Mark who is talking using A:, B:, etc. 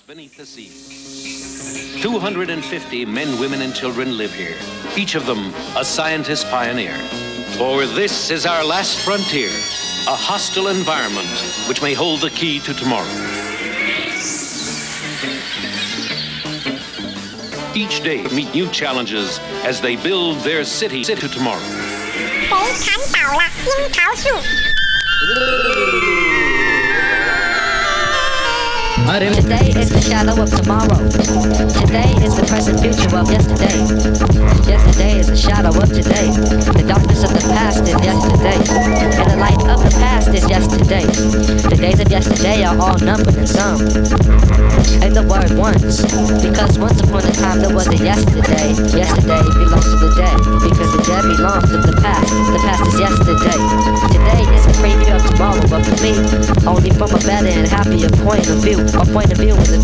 A: beneath the sea. 250 men, women, and children live here, each of them a scientist pioneer. For this is our last frontier, a hostile environment which may hold the key to tomorrow. Each day meet new challenges as they build their city to tomorrow.
B: 谁砍倒了樱桃树？
C: Today is the shadow of tomorrow. Today is the present future of yesterday. Yesterday is the shadow of today. The darkness of the past is yesterday. And the light of the past is yesterday. The days of yesterday are all numbered and some. And the word once, because once upon a time there was a yesterday. Yesterday belongs to the dead, because the dead belongs to the past. The past is yesterday. Today is the preview of tomorrow, but for me, only from a better and happier point of view. My point of view is a